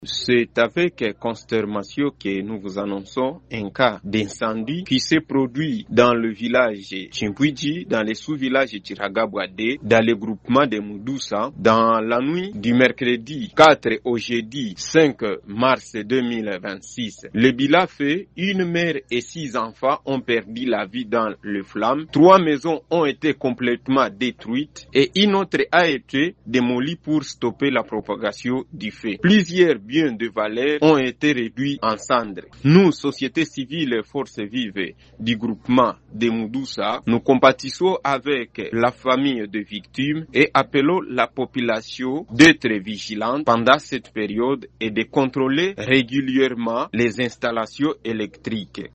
C'est avec consternation que nous vous annonçons un cas d'incendie qui s'est produit dans le village Chimpouidji, dans les sous-villages Tiragabouadé, dans le groupement de Moudoussa, dans la nuit du mercredi 4 au jeudi 5 mars 2026. Le bilan fait, une mère et 6 enfants ont perdu la vie dans les flammes, 3 maisons ont été complètement détruites et une autre a été démolie pour stopper la propagation du feu. Plusieurs biens de valeur ont été réduits en cendres. Nous, société civile et forces vives du groupement de Moudoussa, nous compatissons avec la famille de victimes et appelons la population d'être vigilante pendant cette période et de contrôler régulièrement les installations électriques.